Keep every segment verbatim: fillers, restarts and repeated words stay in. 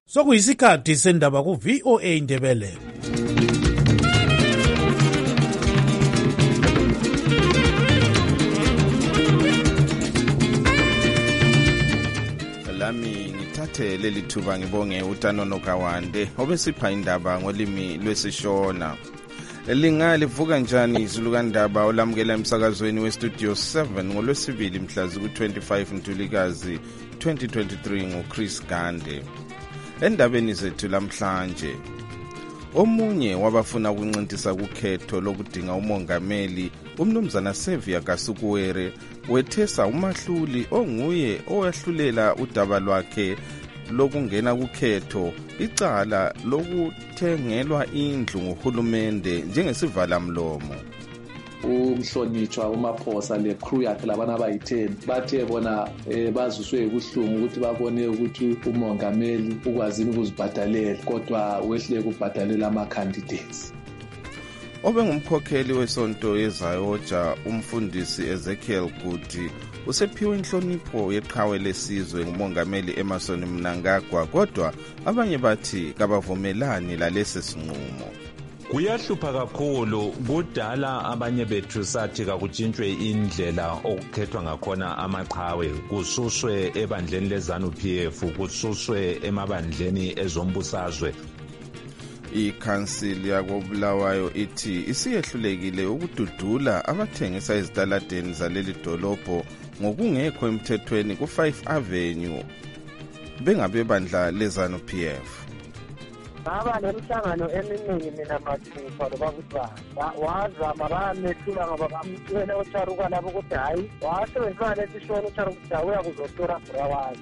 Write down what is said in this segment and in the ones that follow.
Sokuyisikhathi sendaba ku V O A Ndebele. Lami ngithathe leli thuba ngibonge uTanono Kawande obesipha indaba ngolimi lwesishona. Lingalivuka njani izulu kandaba olamukela emsakazweni weStudio seven ngolwesibili mhla ziku-twenty-five Ntulikazi twenty twenty-three nguChris Gande. Endabeni zethu lamhlanje, omunye wabafuna ukuncintisa kukhetho lokudinga umongameli umnumzana Xavier Kasukuwere wethesa umahluli onguye owahlulela udaba lwakhe lokungena kukhetho icala lokuthengelwa indlu nguhulumende njengesivala mlomo. Umhlonitshwa uMaphosa le crew yakhe labana abayi-ten bathe bona eh, bazuswe ubuhlungu ukuthi babone ukuthi umongameli ukwazini ukuzibhadalela kodwa wehlele ukubhadalela ama-candidates. Obengumkhokheli wesonto yeZayoja umfundisi Ezekiel Gudi usephiwe inhlonipho yeqhawe lesizwe ngumongameli Emmerson Mnangagwa, kodwa abanye bathi kabavumelani lalesi sinqumo. Kuyahlupha kakhulu, kudala abanye bethu sathi kakutshintshwe indlela okukhethwa ngakhona amaqhawe, kususwe ebandleni leZANU P F, kususwe emabandleni ezombusazwe. Ikhansili yakoBulawayo ithi isiyehlulekile ukududula abathengisa ezitaladeni zaleli dolobho ngokungekho emthethweni ku-five Avenue bengabe bandla leZANU P F. Baba nemhlangano eminingi mina mathupha loba kuthwa wazama bamethula ngoba bamthwele uCharuka lapho ukuthi hayi wasebenzisa lesishona uCharuka ukuthi uyakuzotora brawazi.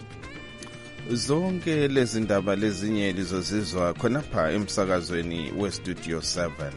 Zonke lezi ndaba lezinye lizozizwa khonapha emsakazweni weStudio seven.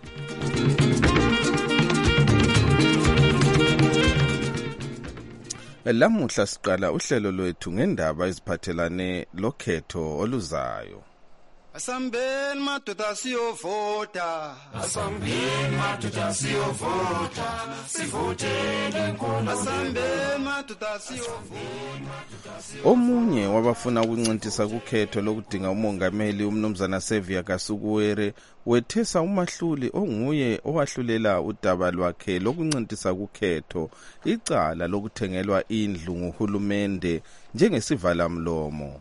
Lamuhla siqala uhlelo lwethu ngendaba eziphathelane lokhetho oluzayo. Asambeni madoda siyovota, asambeni madoda siyovota, sivotele inkolo. Asambeni madoda siyovota. Omunye wabafuna ukuncintisa kukhetho lokudinga umongameli umnumzana Xavier Kasukuwere wethesa umahluli onguye owahlulela udaba lwakhe lokuncintisa kukhetho icala lokuthengelwa indlu nguhulumende njengesivala mlomo.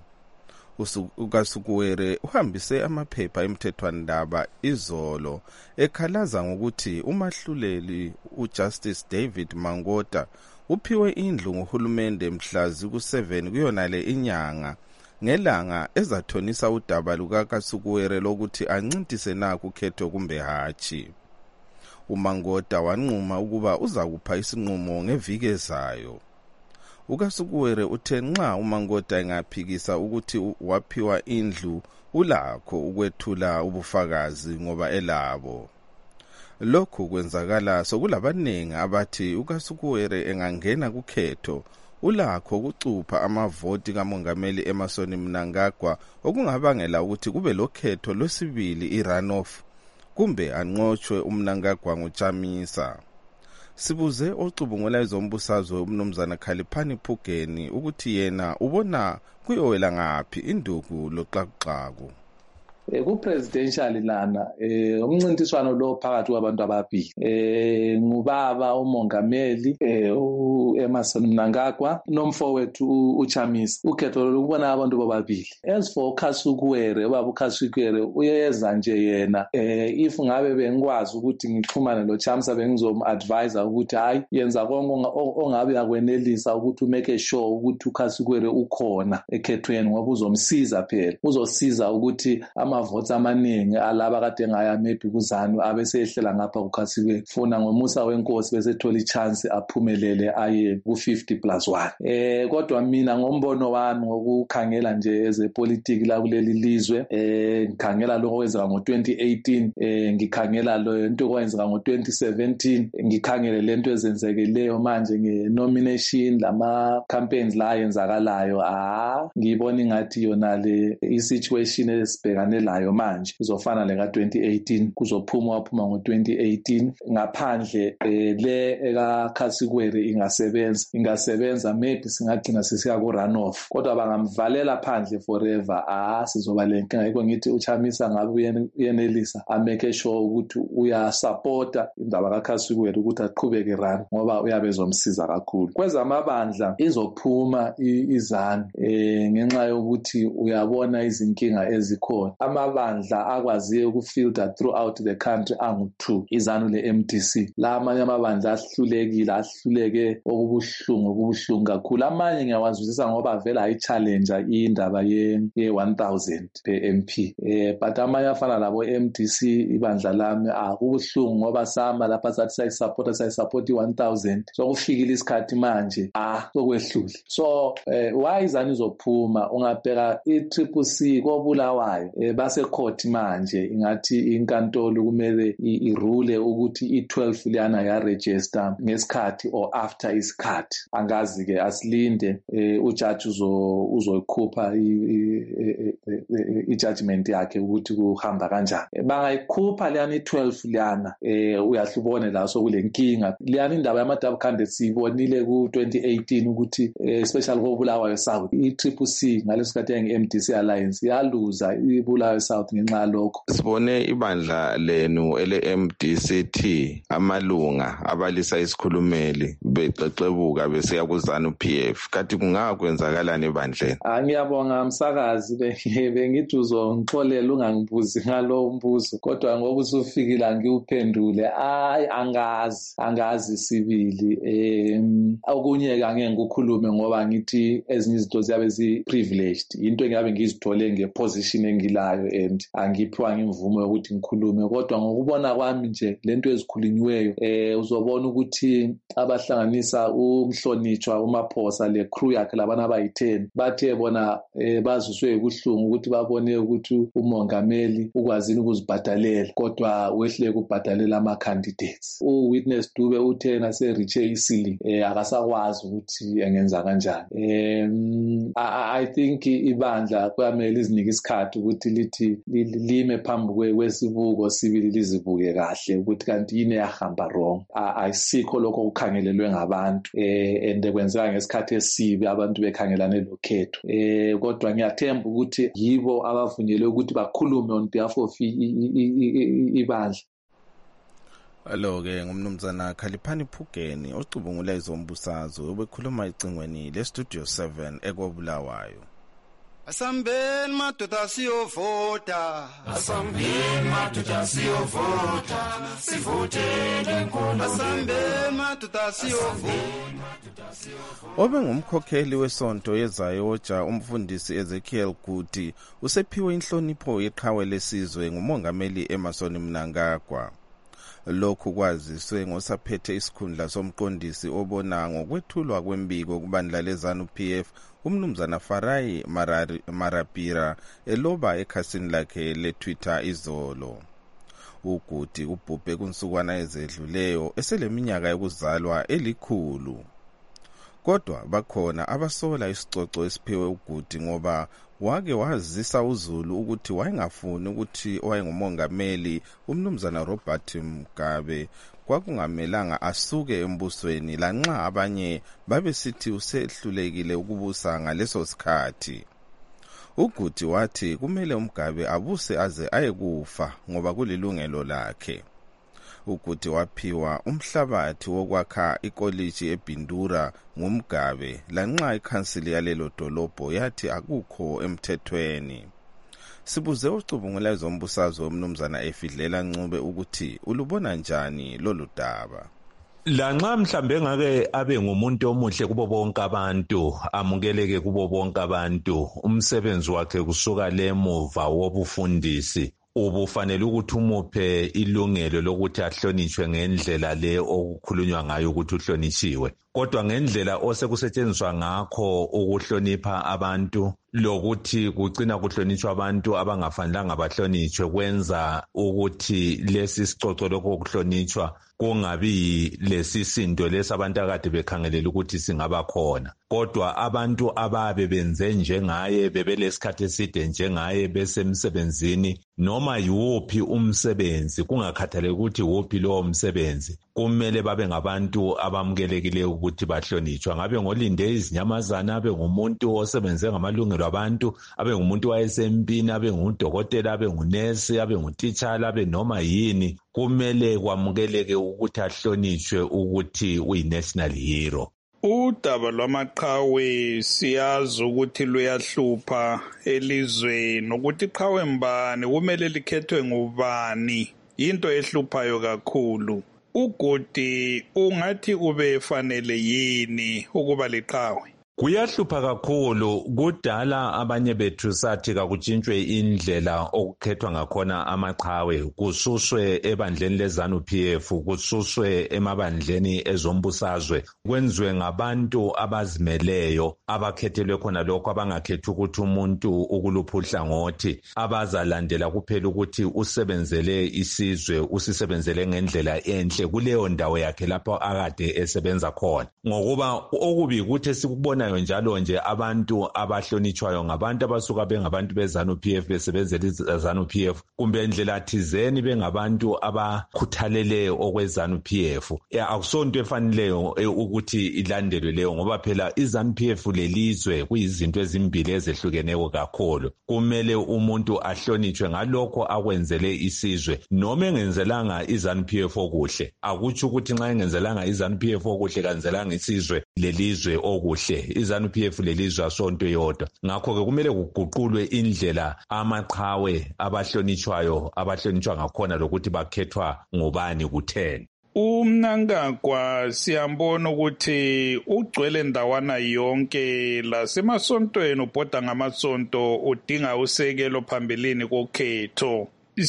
uKasukuwere uhambise amaphepha emthethwandaba izolo ekhalaza ngokuthi umahluleli uJustice David Mangota uphiwe indlu nguhulumende mhla ziku-seven kuyona le inyanga ngelanga ezathonisa udaba lukaKasukuwere lokuthi ancintise na kukhetho kumbe hachi. uMangota wanquma ukuba uza kupha isinqumo ngeviki ezayo. uKasukuwere uthe nxa uMangota engaphikisa ukuthi waphiwa indlu ulakho ukwethula ubufakazi ngoba elabo. Lokhu kwenzakala sokulabaningi abathi uKasukuwere engangena kukhetho ulakho ukucupha amavoti kamongameli Emmerson Mnangagwa okungabangela ukuthi kube lokhetho lwesibili irunoff kumbe anqotshwe uMnangagwa ngoChamisa. Sibuze ocubungula ezombusazwe umnumzana Khaliphani Phugeni ukuthi yena ubona kuyowela ngaphi induku loxaxaku. Eh ku presidential lana eh umncintiswano lo phakathi kwabantu ababili eh ngubaba umongameli eh uEmmerson Mnangagwa nomfowethu uChamisa. Ukhetho lokubona abantu bobabili. As for Kasukuwere, baba uKasukuwere uyeza nje yena eh if ngabe bengikwazi ukuthi ngixhumane lo Chamisa bengizomadvise ukuthi hayi yenza konke ongabe yakwenelisa ukuthi umeke sure ukuthi uKasukuwere ukhona ekhethweni ngoba uzomsiza phela. Uzosiza ukuthi amavoti amaningi alaba kade ngaya maybe kuzanu abesehlela ngapha kuKasukuwere funa ngomusa wenkosi bese thola ichance aphumelele aye ku fifty plus one. Eh kodwa mina ngombono wami ngokukhangela nje ezepolitiki la kuleli lizwe eh ngikhangela lokho kwenzeka ngo twenty eighteen eh ngikhangela lo into kwenzeka ngo twenty seventeen ngikhangele lento ezenzekeleyo manje ngenomination lama campaigns la yenzakalayo ah ngibona ingathi yona le i situation esibhekane elandelayo manje izofana leka twenty eighteen, kuzophuma waphuma ngo twenty eighteen. Ngaphandle eh, le eka Khasikwere ingasebenza ingasebenza maybe singagcina sisiya ku runoff, kodwa bangamvalela phandle forever. Ah, sizoba lenkinga. Yiko ngithi uChamisa ngabe uyenelisa ameke sure ukuthi uya supporta indaba kaKhasikwere ukuthi aqhubeke run ngoba uyabe ezomsiza kakhulu. Kwezamabandla izophuma izanu eh ngenxa yokuthi uyabona izinkinga ezikhona. Amabandla akwaziye ukufilter throughout the country angu two, izanu le M D C. La amanye amabandla ahlulekile ahluleke okubuhlungu okubuhlungu kakhulu. Amanye ngiyawazwisisa ngoba vela ayi challenge indaba ye ye one thousand per M P, eh but amanye afana labo M D C ibandla lami akubuhlungu ngoba sama lapha sathi sayi support sayi support one thousand, so kufikile isikhathi manje ah sokwehlule. So eh why izani izophuma ungabheka i-Triple C koBulawayo eh base court manje ingathi inkantolo kumele irule ukuthi i-twelve liyana ya register ngesikhathi or after isikhathi. Angazi ke asilinde eh ujudge uzo uzokhupha i-judgment yakhe ukuthi kuhamba kanjani. Bangayikhupha liyana i-twelve liyana eh uyahlubone la so kule nkinga liyana indaba yama-double candidates sibonile ku twenty eighteen ukuthi especially koBulawayo South i-Triple C ngalesikhathi yange-M D C Alliance yaluza iBulawayo South ngenxa yalokho. Sibone ibandla lenu ele-M D C T amalunga abalisa isikhulumeli bexexebuka besiya kuzanu P F, kanti kungakwenzakalani ebandleni? Ngiyabonga msakazi, bengithi uzongixolela ungangibuzi ngalo umbuzo, kodwa ngoba usufikile ngiwuphendule. Hayi angazi angazi sibili em okunye angeke ngikukhulume ngoba ngithi ezinye izinto ziyabe zi privileged, into engabe ngizithole ngeposition engilayo and angiphiwa imvumo yokuthi ngikhulume. Kodwa ngokubona kwami nje lento ezikhulunyiweyo eh uzobona ukuthi abahlanganisa umhlonitshwa uMaphosa le crew yakhe labana abayi ten bathe bona eh baziswe ubuhlungu ukuthi babone ukuthi umongameli ukwazini ukuzibhadalela kodwa wehle kubhadalela ama candidates. U-Witness Dube uthena se reach isili eh akasakwazi ukuthi engenza kanjani. um I think ibandla kwamele izinike isikhathi ukuthi lithi lime phambi kwesibuko sibili lizibuke kahle ukuthi kanti yini yahamba wrong. Ayisikho lokho kukhangelelwe ngabantu eh and kwenzeka ngesikhathi esibi abantu bekhangelane lokhetho. Eh kodwa ngiyathemba ukuthi yibo abavunyelwe ukuthi bakhulume on behalf of ibandla. Alo ke ngumnumzana Khaliphani Phugeni ocubungula izombusazwe obekhuluma icingweni le Studio seven ekobulawayo. Asambeni madoda siyovota, asambeni madoda siyovota, sivotele inkolo. Asambeni madoda siyovota. Obe ngumkhokheli wesonto yeZayoja umfundisi Ezekiel Guti usephiwe inhlonipho yeqhawe lesizwe ngumongameli Emmerson Mnangagwa. Lokhu kwaziswe ngosaphethe isikhundla somqondisi obona ngokwethulwa kwembiko kubandla leZanu P F umnumzana Farai Marapira eloba ekhasini lakhe le-Twitter izolo. Uguti ubhubhe kunsukwana ezedluleyo eseleminyaka yokuzalwa elikhulu. Kodwa bakhona abasola isicoco esiphiwe uGuti ngoba wake wazisa uZulu ukuthi wayengafuni ukuthi owayengumongameli umnumzana Robert Mugabe kwakungamelanga asuke embusweni lanxa abanye babesithi usehlulekile ukubusa ngaleso sikhathi. uGuti wathi kumele uMgabe abuse aze ayekufa ngoba kulilungelo lakhe. uGuti waphiwa umhlabathi wokwakha ikoliji eBindura ngumgabe lanxa ikhansili yalelo dolobho yathi akukho emthethweni. Sibuze ucubungula izombusazwe umnumzana Efidlela Ncube ukuthi ulubona njani lolu daba. Lanxa mhlambe ngake abe ngumuntu omuhle kubo bonke abantu, amukeleke kubo bonke abantu, umsebenzi wakhe kusuka lemuva wobufundisi ubufanele ukuthi umuphe ilungelo lokuthi ahlonishwe ngendlela le okukhulunywa ngayo ukuthi uhlonitshiwe. kodwa ngendlela osekusetshenziswa ngakho ukuhlonipha abantu lokuthi kugcina kuhlonitshwa abantu abangafanelanga bahlonitshwe kwenza ukuthi lesi sicoco lokho kuhlonitshwa kungabi lesisindo lesabantu akade bekhangelela ukuthi singaba khona, kodwa abantu ababe benze njengaye bebelesikhathi eside njengaye besemsebenzini noma yiwuphi umsebenzi kungakhathaleki ukuthi yiwuphi lowo msebenzi kumele babe ngabantu abamukelekileyo ukuthi bahlonitshwe, ngabe ngolinde izinyamazana, abe ngumuntu osebenze ngamalungelo abantu, abe ngumuntu wayesempini, abe ngudokotela, abe ngunesi, abe ngutitshala, abe noma yini, kumele kwamukeleke ukuthi ahlonitshwe ukuthi uyi-national hero. Udaba lwamaqhawe siyazi ukuthi luyahlupha elizweni, ukuthi iqhawe mbani kumele likhethwe ngubani into ehluphayo kakhulu. Ugodi ungathi ubefanele yini ukuba liqhawe? Kuyahlupha kakhulu. Kudala abanye bethu sathi kakutshintshwe indlela okukhethwa ngakhona amaqhawe, kususwe ebandleni lezanu P F, kususwe emabandleni ezombusazwe, kwenziwe ngabantu abazimeleyo abakhethelwe khona lokho, abangakhethi ukuthi umuntu ukuluphuhla ngothi, abazalandela kuphela ukuthi usebenzele isizwe, usisebenzele ngendlela enhle kuleyo ndawo yakhe lapho akade esebenza khona. Ngokuba okubi ukuthi sikubona njalo nje abantu abahlonitshwayo ngabantu abasuka bengabantu bezanu P F besebenzela izanu P F, kumbe indlela thizeni bengabantu abakhuthalele okwezanu P F. Akusonto efaneleyo ukuthi ilandelwe leyo, ngoba phela izanu P F lelizwe kuyizinto ezimbili ezehlukeneyo kakhulu. Kumele umuntu ahlonitshwe ngalokho akwenzele isizwe, noma engenzelanga izanu P F okuhle. Akutsho ukuthi nxa engenzelanga izanu P F okuhle kanzelanga isizwe lelizwe okuhle. Izanu P F lelizwe asonto yodwa. Ngakho ke kumele kuguqulwe indlela amaqhawe abahlonitshwayo abahlonitshwa ngakhona lokuthi bakhethwa ngobani kutheni. Umnangagwa siyambona ukuthi ugcwele ndawana yonke lasemasontweni, ubhoda ngamasonto udinga usekelo phambilini kokhetho.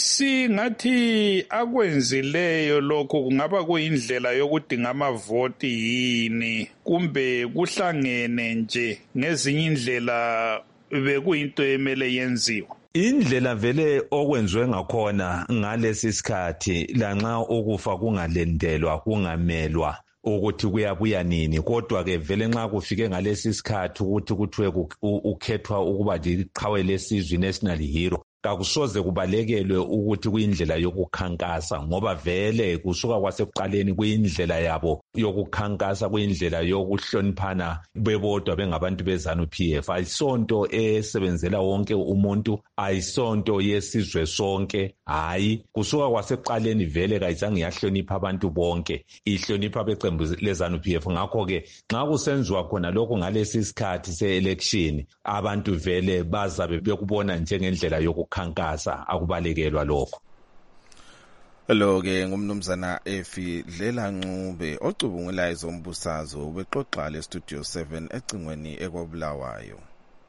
Singathi akwenzileyo lokho kungaba kuyindlela yokudinga amavoti yini, kumbe kuhlangene nje ngezinye indlela bekuyinto emele yenziwa? Indlela vele okwenziwe ngakhona ngalesi sikhathi, lanxa ukufa kungalendelwa kungamelwa ukuthi kuyabuya nini, kodwa ke vele nxa kufike ngalesi sikhathi ukuthi kuthiwe ukhethwa ukuba liqhawe lesizwe national hero, kakusoze kubalekelwe ukuthi kuyindlela yokukhankasa, ngoba vele kusuka kwasekuqaleni kuyindlela yabo yokukhankasa, kuyindlela yokuhloniphana bebodwa bengabantu bezanu P F. Ayisonto esebenzela wonke umuntu, ayisonto yesizwe sonke, hayi. Kusuka kwasekuqaleni vele kayizange yahlonipha abantu bonke, ihlonipha beqembu lezanu P F. Ngakho ke nxa kusenziwa khona lokho ngalesi sikhathi se-election, abantu vele bazabe bekubona njengendlela yokukhankasa khankasa, akubalekelwa lokho. Lo ke ngumnumzana Efi Dlela Ncube ocubungula izombusazwe ubexoxa le Studio seven ecingweni ekobulawayo.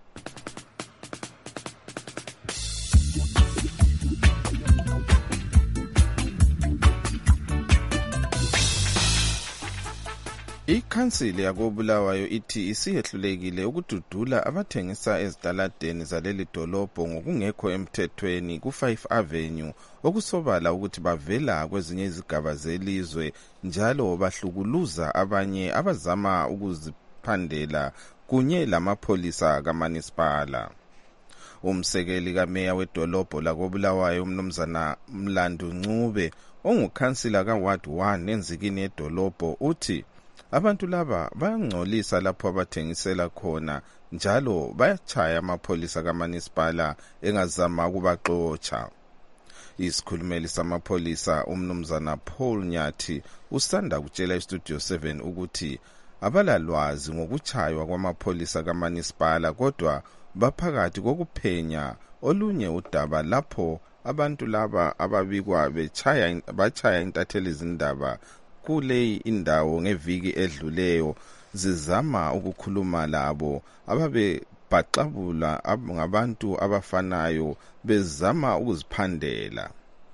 Ikhansili yakobulawayo ithi isiyehlulekile ukududula abathengisa ezitaladeni zaleli dolobho ngokungekho emthethweni ku five Avenue, okusobala ukuthi bavela kwezinye izigaba zelizwe njalo bahlukuluza abanye abazama ukuziphandela kunye lamapholisa kaManisipala. Umsekeli kameya wedolobho lakobulawayo umnumzana Mlandu Ncube ongukhansila kaWard one enzikini yedolobho uthi abantu laba bayangcolisa lapho abathengisela khona njalo bayachaya amapholisa kaManisipala engazama ukubaxotsha. Isikhulumeli samapholisa umnumzana Paul Nyathi usanda kutshela iStudio seven ukuthi abalalwazi ngokuchaywa kwamapholisa kaManisipala, kodwa baphakathi kokuphenya olunye udaba lapho abantu laba ababikwa bechaya bachaya intatheli izindaba kule indawo ngeviki edluleyo zizama ukukhuluma labo ababe baqabula ngabantu abafanayo bezama ukuziphandela.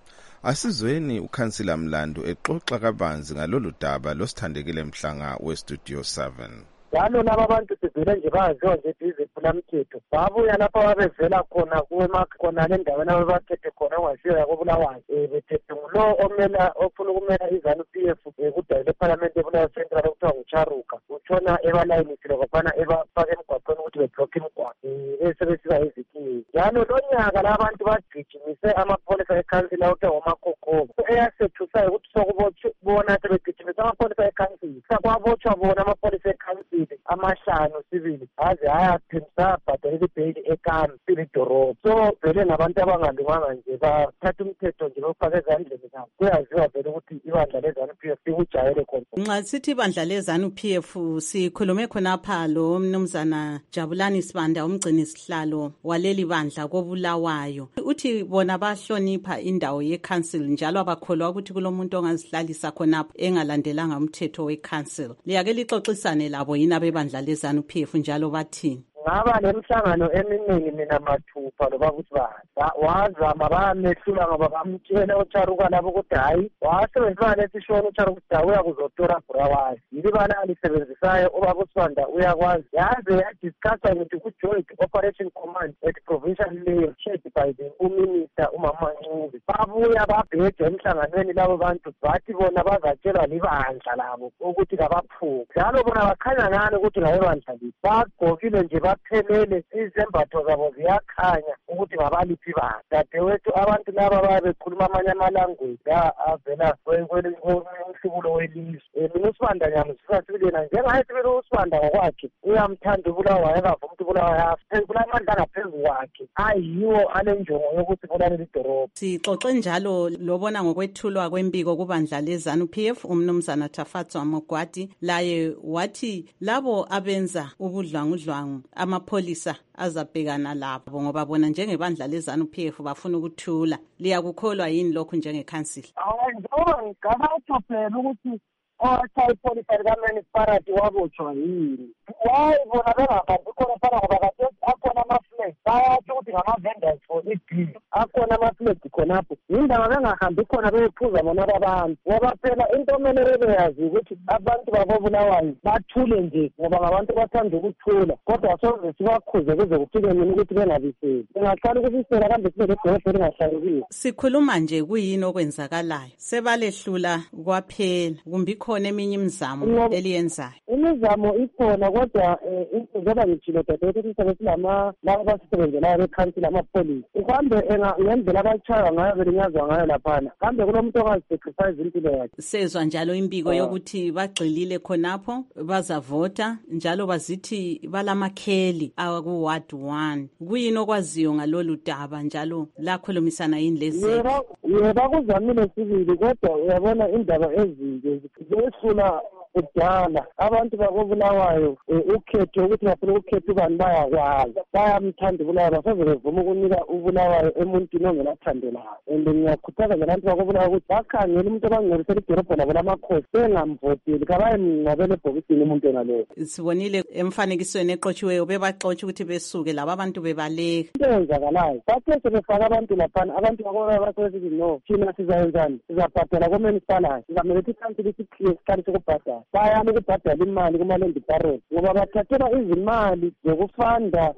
Asizweni ukhansila Mlando exoxa kabanzi ngalolu daba losithandekile Mhlanga weStudio seven. Njalo laba bantu sivele nje baziwa nje iziphula mthetho babuya lapha babevela khona kuwe khona le ndaweni abakhethe khona ongasiyo yakobulawayo um bethethe ngulo omela ofuna ukumela izanu P F kudayile eParliament eBulawayo Central okuthiwa nguCharuka utshona ebalayinile kwaphana ebafaka emgwaqweni ukuthi beblokhe imigwaqo besebenzisa izikingi. Njalo lo nyaka labantu bagijimise amapholisa ekhansila okuthiwa nguMakokobo eyasethusayo ukuthi sokubona sebegijimise amapholisa ekhansila sakwabotshwa bona amapholisa ekhansila amahlanu sibili aze ayaphimisa bhadalele ibheyili ekami silidorobha. So vele ngabantu abangalunganga nje bathatha umthetho nje bafake ezandleni zabo. Kuyaziwa vele ukuthi ibandla lezanu P F likujayele khona. Nxa sithi ibandla lezanu P F sikhulume khonapha lo mnumzana Jabulani Sibanda umgcini sihlalo waleli bandla kobulawayo. Uthi bona bahlonipha indawo ye-council njalo abakholwa ukuthi kulomuntu ongazihlalisa khonapha engalandelanga umthetho we-council. Liyake lixoxisane labo yini abebandla lezanu P F njalo bathini? Ngaba lemihlangano eminingi mina mathupha loba ukuthi bani wazama bamehlula ngoba bamtshela uCharuka labo ukuthi hayi wasebenzisa lesishona uCharuka ukuthi uyakuzotora Bulawayo yili bana alisebenzisayo ubaba uSibanda uyakwazi yaze yadiscussa ngithi ku-Joint Operation Command at Provincial Level chaired by the Minister uMama Ncube. Babuya babheja emhlanganweni labo bantu bathi bona bazatshelwa libandla labo ukuthi kabaphume njalo bona bakhanya ngani ukuthi ngayebandla lisi bagqokile nje baphelele izembatho zabo ziyakhanya ukuthi ngabaliphi bani. Dadewethu abantu laba babe bekhuluma amanye amalanguage avela kwenhlubulo welizwe. Mina uSibanda ngiyamzisa sibilena njengaye sibili uSibanda ngokwakhe uyamthanda uBulawayo akavuma ukuthi uBulawayo afe kulamandla ngaphezu kwakhe ayiwo anenjongo yokuthi bulalele idorobha. Sixoxe njalo lobona ngokwethulwa kwembiko kubandla lezanu P F umnumzana Tafatswa Mogwadi laye wathi labo abenza ubudlwangudlwangu amapholisa azabhekana labo ngoba bona njengebandla lezanu P F bafuna ukuthula. Liyakukholwa yini lokho njengekhansila? Hayi ngoba ngabatho phela ukuthi owathi ipolisa likaMunicipality wabotshwa yini. Why bona bengahambi khona phana ngoba kade akhona ama-flag bayathi ukuthi ngama-vendors for i-bill akhona ama-flag khonapho yindaba bengahambi khona beyephuza bona babantu ngoba phela into okumele beyazi ukuthi abantu bakobulawayo bathule nje ngoba ngabantu bathanda ukuthula kodwa soze sibakhuze kuze kufike mina ukuthi bengabiseli bengahlala ukubisela kambe sibe ledolobho elingahlalekile. Sikhuluma nje kuyini okwenzakalayo sebalehlula kwaphela kumbe khona eminye imizamo eliyenzayo? Imizamo ikhona kodwa njengoba ngitshilo dadewethu ukuthi silama laba basisebenzelayo bekhansila amapholisa uhambe ngendlela abatshaywa ngayo belinyazwa ngayo laphana kambe kulomuntu ongazisacrifice impilo yakhe. Sezwa njalo imbiko yokuthi bagxilile khonapho bazavota njalo bazithi balamakheli aku-ward one. Kuyini okwaziyo ngalolu daba njalo lakhulumisana yini lezi? Yebo bakuzamile sibili kodwa uyabona indaba ezinje zehlula kudala abantu bakobulawayo ukhetho ukuthi bafuna ukukhetha ubani bayakwazi bayamthanda uBulawayo basoze bevuma ukunika uBulawayo emuntwini ongelathandelayo. And ngiyakhuthaza ngelantu bakobulawayo ukuthi bakhangele umuntu abangcolisela idorobho labo lamakhosi bengamvoteli kabayemngcwabele ebhokisini umuntu engaloyo. Sibonile emfanekisweni eqotshiweyo bebaxotsha ukuthi besuke laba abantu bebaleka. Into eyenzakalayo bathe sebefaka abantu laphana abantu bakobulawayo basebesithi no thina sizayenzani sizabhadala koMunicipality sizamele ukuthi ikhansila isikhiye isikhathi sokubhadala bayani ukubhadala imali kuma-land parole ngoba bathathela izimali zokufanda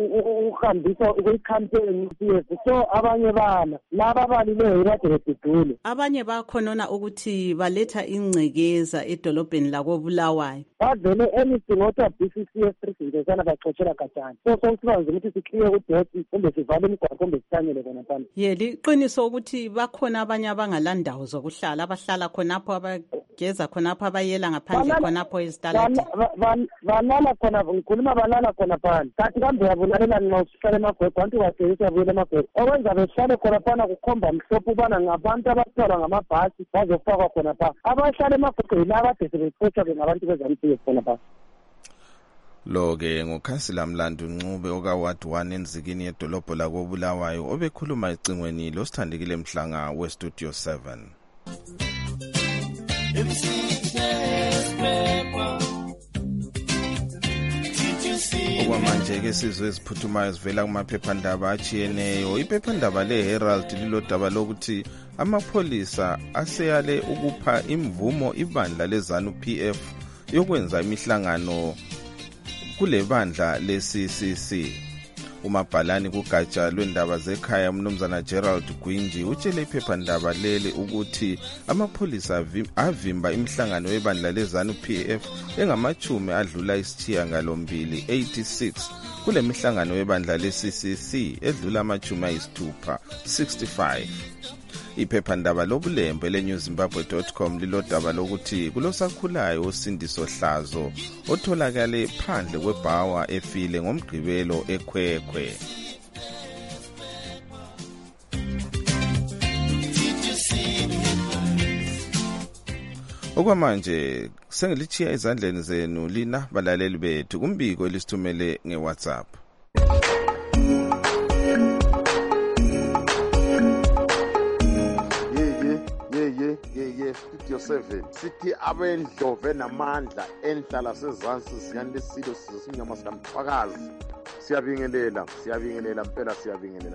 ukuhambisa kwi-campaign P F. So abanye bana laba abalileyo kade bedudule. Abanye bakhonona ukuthi baletha ingcekeza edolobheni lakobulawayo bavele anything othiwa B C C S three singezana baxotshela gatshana. So sokusiba nzima ukuthi sikhiye kudoti kumbe sivale imigwaqo kumbe sithanyele khona phambi. Ye liqiniso ukuthi bakhona abanye abangalandawo zokuhlala abahlala khonapho abageza khonapho abayela ngaphandle khonapho ezitalati balala khona ngikhuluma balala khona phandle kathi kambe uyabulalela nxa usihlala emagwegwe abantu bageyisa abuyela emagwegwe okwenza behlale khona phana kukhomba mhlophe ubana ngabantu abathwalwa ngamabhasi bazofakwa khona pha abahlala emagwegwe yilaba ade sebexotshwa-ke ngabantu bezampiye khona pha. Lo-ke ngukhansila Mlando Ncube oka-ward one enzikini yedolobho lakobulawayo obekhuluma ecingweni losithandekile Mhlanga weStudio seven. Did you see Okwamanje-ke sizwe eziphuthumayo zivela kumaphephandaba achiyeneyo. Iphephandaba le-Herald lilodaba lokuthi amapholisa aseyale ukupha imvumo ibandla le-ZANU-P F yokwenza imihlangano kule bandla le-C C C. Umabhalani kugatsha lwendaba zekhaya umnumzana Gerald Gwinji utshele iphephandaba leli ukuthi amapholisa avimba imihlangano yebandla le-ZANU-P F engamachumi adlula isithiya ngalombili eighty-six kule mihlangano yebandla le-C C C edlula amachumi ayisithupha sixty-five. Iphephandaba lobulembe le-new zimbabwe dot com lilodaba lokuthi kulosakhulayo uSindiso Hlazo otholakale phandle kwebhawa efile ngomgqibelo eKhwekhwe. Okwamanje sengilichiya ezandleni zenu lina balaleli bethu kumbiko elisithumele ngeWhatsApp. Studio seven sithi abendlove namandla enhlala sezansi ziyanisilo sizinyama sikamfakazi siyabingelela siyabingelela impela siyabingelela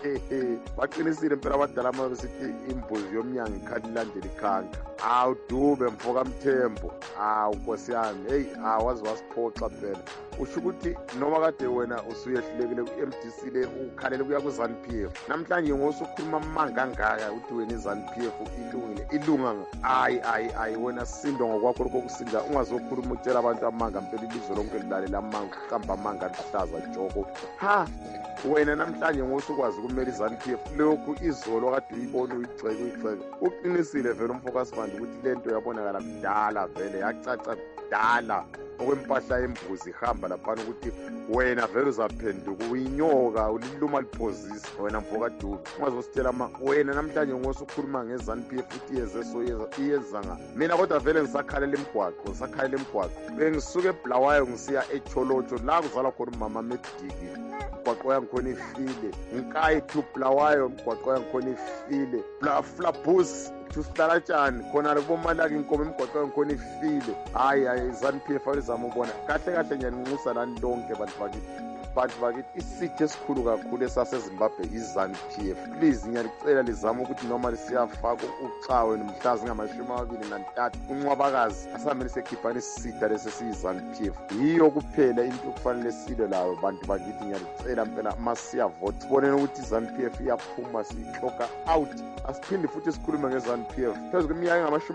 baqinisile impela abadala ama sithi imbuzi yomnyango ikhalilandela ikhanga awudube mfoka Mthembo awu Nkosi yami hey awazi wasiphoxa phela usho ukuthi noma kade wena usuyehlulekile ku-M D C le ukhalele kuya ku-ZANU-P F namhlanje ngosukhuluma amanga angaka uthi wena i-ZANU-P F ilungile ilunga ayi ayi ayi wena sindo ngokwakho lokusinda ungazokhuluma utshela abantu amanga mpela ilizwe lonke lilalela amanga qamba amanga lihlaza joko ha wena namhlanje ngosukwazi kumele i-ZANU-P F lokhu izolo kade uyibona uyigceke uyigceke uqinisile vele umfocus fund ukuthi lento yabonakala kudala vele yacaca kudala okwempahla yembuzi ihamba laphana ukuthi wena vele uzaphenduka uyinyoka uliluma liphozisi wena mfoka Dube ungazositshela ama wena namhlanje ngosukhuluma nge-ZANU-P F ukuthi yeze so iyeza nga mina kodwa vele ngisakhalela emgwaqo ngisakhalela emgwaqo bengisuke eBulawayo ngisiya eCholocho la kuzala khona umama Mediki mgwaqo yangikhona ifile ngikayi to Bulawayo mgwaqo yangikhona ifile bla flabus tusitalatshani khona kubomalaki inkomo emgwaqo yangikhona ifile hayi hayi ZANU-P F alizama ubona kahle kahle ngiyanxusa lani lonke bantu bakithi bantu bakithi isithe esikhulu kakhulu esaseZimbabwe i-ZANU-P F please ngiyalicela lizama ukuthi noma lisiyafaka ucawe nomhlazi ngamashumi amabili nantathu unqwabakazi asamele sekhiphana isitha lesi siyi-ZANU-P F yiyo kuphela into okufanele sile layo bantu bakithi ngiyalicela mpela masiyavote sibonene ukuthi i-ZANU-P F iyaphuma siyihloka out asiphinde futhi sikhulume nge-ZANU-P F phezu kweminyaka engamashumi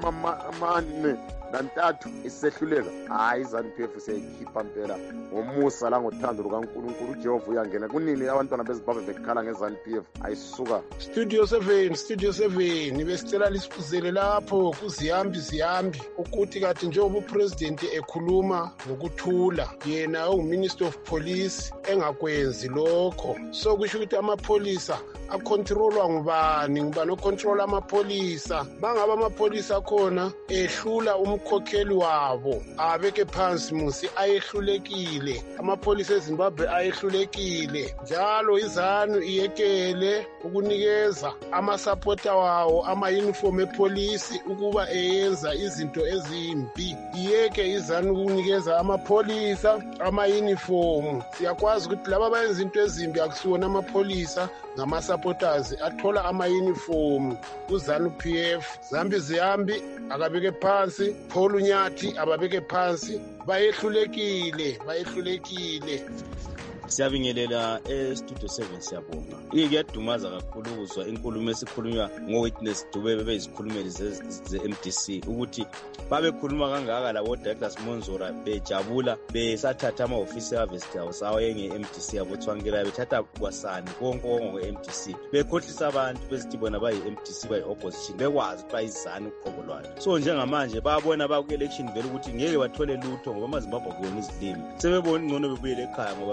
amane nantathu isehluleka hayi i-ZANU-P F siyayikhipha mpela ngomusa la ngothando lukaNkulunkulu uJehova uyangena kunini abantwana beZimbabwe bekhala nge-ZANU-P F ayisuka Studio seven Studio seven besicela lisifuzele lapho kuziyambi ziyambi ukuthi kathi njengoba upresident ekhuluma ngokuthula yena unguminister of police engakwenzi lokho so kusho ukuthi amapholisa akontrolwa ngubani ngubani ocontrol amapholisa bangaba amapholisa khona ehlula umkhokheli wabo abeke phansi musi ayehlulekile amapholisa eZimbabwe ayehlulekile njalo izanu iyekele ukunikeza amasupporter wawo ama-uniform epolisi ukuba eyenza izinto ezimbi iyeke izanu ukunikeza amapholisa ama-uniform siyakwazi ukuthi laba bayenza into ezimbi akusiwona amapholisa ngama-supporters athola ama-uniform ku-ZANU-P F zambi ziyambi akabeke phansi Paul Unyathi ababeke phansi bayehlulekile bayehlulekile Siyabingelela e-Studio seven siyabonga. Ikuyadumaza kakhulu ukuzwa inkulumo esikhulunywa ngo-Witness Dube bebeyizikhulumeli ze-M D C ukuthi babekhuluma kangaka labo Douglas Monzora bejabula besathatha ama-office harvest house awo yenge-M D C yabo Thwangela bethatha kwasani konke ngo-M D C bekhohlisa abantu besithi bona bayi-M D C bayi-opposition bekwazi ukuthi bayizana uqobo lwayo so njengamanje babona baku-election vele ukuthi ngeke bathole lutho ngoba amaZimbabwe akuyona izilimi sebebona ingcono bebuyele ekhaya ngoba vele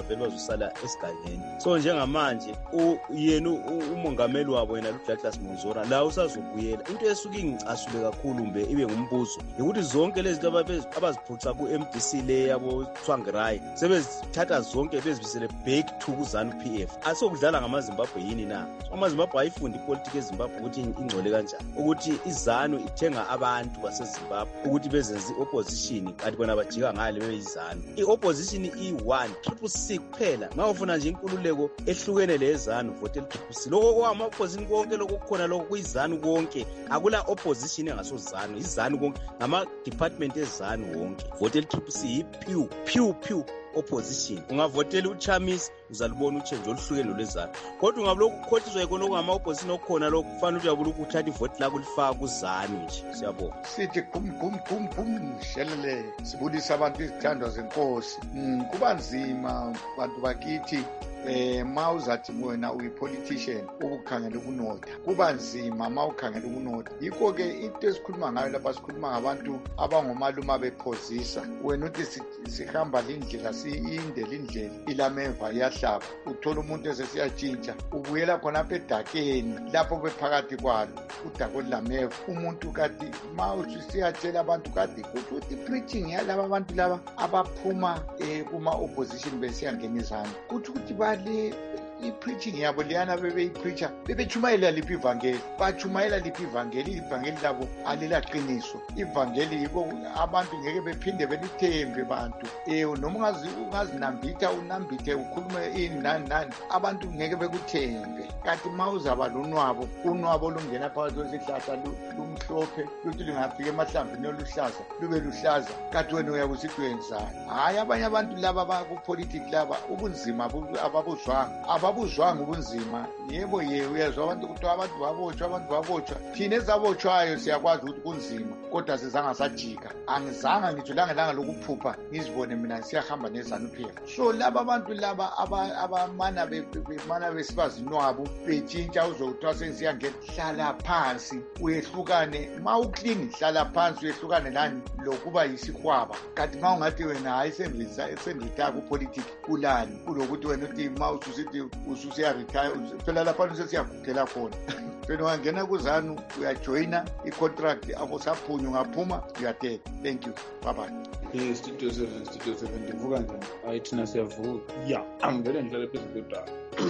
ukusala esigangeni. So njengamanje yena umongameli wabo yena uDouglas Monzora la usazobuyela. Into esuke ingicasule kakhulu mbe ibe ngumbuzo ukuthi zonke lezi zinto abaziphuca ku M D C le yabo Tsvangirai sebezithatha zonke bezibisele back to kuZANU P F. Asokudlala ngamaZimbabwe yini na? AmaZimbabwe ayifundi ipolitiki eZimbabwe ukuthi ingcole kanjani, ukuthi iZANU ithenga abantu baseZimbabwe ukuthi bezenze opposition kanti bona bajika ngale beyiZANU. I-opposition i-one triple C kuphela. Ngawufuna nje inkululeko ehlukene leZANU votel triple C. Lokho kwama opposition konke lokho kukhona lokho kuyiZANU konke. Akula opposition engasozANU, iZANU konke ngama department eZANU wonke. Votel triple C ipew pew pew opposition. Ungavotela uChamisi uzalibona uchange oluhlukene lwezana. Kodwa ungabuloku ukhothizwa ikona okungama opposition okukhona lokho kufanele ukuthi uyabuluka uthatha ivote lakho lifaka kuZANU nje. Siyabonga. Sithi kum kum kum kum shelele sibulisa abantu izithandwa zenkosi. Kuba nzima bantu bakithi eh mawuzathi wena uyipolitician ukukhangela ukunotha. Kuba nzima mawukhangela ukunotha. Yikho ke into esikhuluma ngayo lapha sikhuluma ngabantu abangomaluma bephozisa. Wena uthi sihamba lindlela siinde lindlela ilameva yahlaba. Uthola umuntu esesiyatshintsha ubuyela khona apha edakeni lapho bephakathi kwalo udako lameva. Umuntu kati mawuthi siyatshela abantu kati ukuthi preaching yalaba abantu laba abaphuma eh kuma opposition besiyangena izana. Kuthi ukuthi le i-preaching yabo liyana bebeyipreacha bebechumayela liphi ivangeli bachumayela liphi ivangeli ivangeli labo alilaqiniso. Ivangeli yiko abantu ngeke bephinde belithembe bantu eh noma ungazi ungazinambitha unambithe ukhulume ini nani nani abantu ngeke bekuthembe. Kanti mawuzaba lonwabo unwabo lungena phakathi kwesihlahla lumhlophe luthi lingafika emahlambini oluhlaza lube luhlaza kanti wena uyakusithi wenzani. Hayi abanye abantu laba bakupolitiki laba ubunzima ababuzwanga ababuzwanga ubunzima. Yebo ye uyazwa abantu ukuthi abantu babotshwa abantu babotshwa thina ezabotshwayo siyakwazi ukuthi kunzima kodwa sizanga sajika. Angizanga ngitsho langa langa lokuphupha ngizibone mina siyahamba neZANU P F. So laba abantu laba abamana bemana besibazinwabo betshintsha uzothiwa sengiyangena hlala phansi uyehlukane mawuclean hlala phansi uyehlukane nani lokuba yisikhwaba. Kanti mawungathi wena hayi sendlisa sendlita ku politics kulani kulokuthi wena uthi mawususithi ususiya retire phela lapha usesiyagugela khona. Phela wangena kuZANU uyajoina i-contract akusaphunywa ungaphuma uyateka. Thank you. Bye bye. Eh studio seven studio seven ndivuka njani? Hayi thina siyavuka. Yeah, angivele ngihlale phezulu kodwa.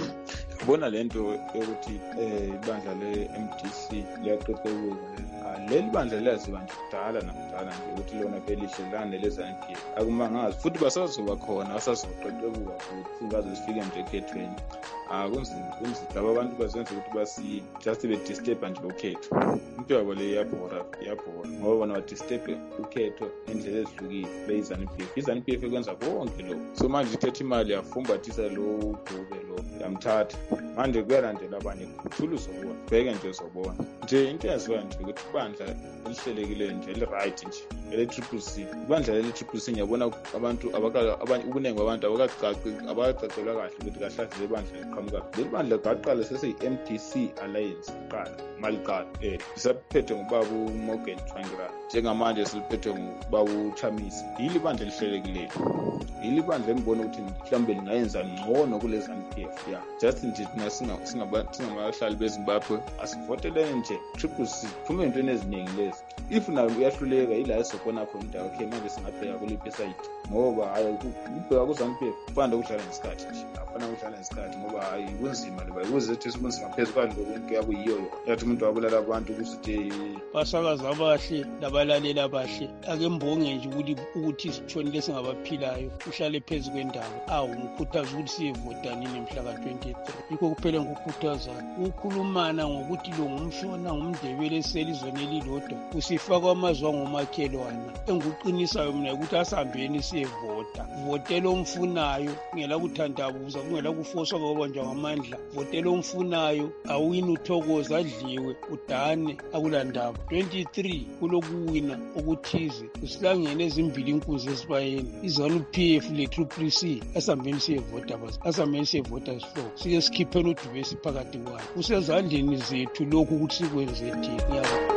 Bona lento yokuthi eh ibandla le-M D C liyaqoqeka leli bandla liyaziba nje kudala nakudala nje ukuthi lona phelihle lana leZANU P F akumangazi futhi basazoba khona asazoqoqebuka futhi singaze sifike nje ekhethweni. Akunzima kunzima laba abantu bazenza ukuthi basi just be disturb nje ukhetho. Into yabo le yabhora yabhora ngoba bona badisturb ukhetho endlela ezihlukile beyiZANU P F. iZANU P F ikwenza konke lokho. So manje ithethe imali yafumbathisa lo Dube lo yamthatha manje kuyalandela abanye kuthula uzobona bheke nje uzobona nje into yaziwa nje ukuthi ibandla elihlelekile nje eli-right nje ele-triple C ibandla leli-triple C ngiyabona abantu abanye ubuningi babantu abakacacelwa kahle ukuthi kahle le bandla liqhamuka leli bandla qaqala sesiyi-M D C Alliance qala maliqala eh lisaphethe ngubaba uMorgan Tsvangirai njengamanje siliphethe ngubaba uChamisi. Yili bandla elihlelekileyo yili bandla engibona ukuthi mhlawumbe lingayenza ngcono kuleZANU P F. Yeah, just nje thina singa singabahlali beZimbabwe asivotelene nje triple C phume into eziningi lezi. If nayo uyahluleka ila esokona khona indawo okay manje singabheka kuliphi side ngoba hayi ubheka kuZANU P F kufanele ukudlala ngesikhathi nje afana ukudlala ngesikhathi ngoba hayi kunzima leba ukuzethi sikunzima phezulu kwalo konke yakuyiyo yathi umuntu wabulala abantu kusithi basakaza abahle labalaleli abahle ake mbonge nje ukuthi ukuthi sithonile singabaphilayo uhlale phezulu kwendawo awu ngikhuthaza ukuthi siyevota nini mhla ka twenty-three. Yikho kuphela ngikukhuthaza ukukhulumana ngokuthi lo ngumshona ngumndebele eselizweni elilodwa usifaka amazwa ngomakhelwana engikuqinisayo mina ukuthi asihambeni siyevota. Votela omfunayo ngela kuthandabuza kungela kufoswa ngoba nje ngamandla. Votela omfunayo awini uthokoza adliwe udane akulandaba. twenty-three kulokuwina okuthize usilangene ezimbili inkunzi esibayeni iZANU P F le triple C asihambeni siyevota basi asihambeni siyevota sihloko sike sikhipheni uDube esiphakathi kwayo kusezandleni zethu lokhu ukuthi sikwenze thina. Yabo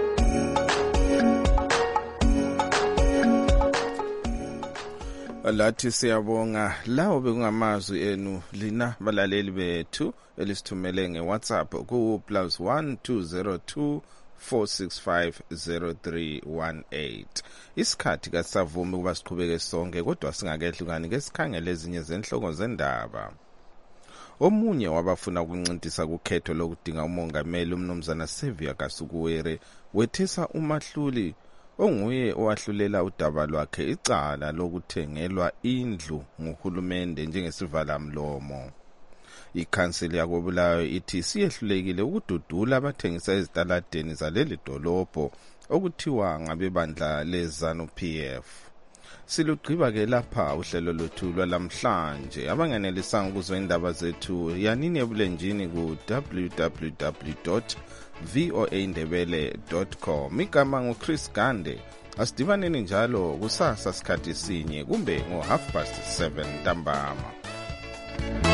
lathi siyabonga lawo bekungamazwi enu lina balaleli bethu elisithumele ngeWhatsApp ku plus one two zero two four six five zero three one eight. Isikhathi kasavumi kuba siqhubeke sonke kodwa singakehlukani ke sikhangele ezinye zenhloko zendaba. Omunye wabafuna ukuncintisa kukhetho lokudinga umongameli umnumzana Sevia Kasukuwere wethesa uMahluli onguye owahlulela udaba lwakhe icala lokuthengelwa indlu nguhulumende njengesivala mlomo. Ikhanseli yakobulayo ithi siyehlulekile ukududula abathengisa ezitaladeni zaleli dolobho okuthiwa ngabebandla leZANU P F. Silugqiba ke lapha uhlelo lwethu lwalamhlanje. Abangenelisanga ukuzwa indaba zethu yanini ebulenjini ku w w w dot voa ndebele dot com. Igama nguChris Gande. Asidibaneni njalo kusasa sikhathi sinye kumbe ngo half past seven ntambama.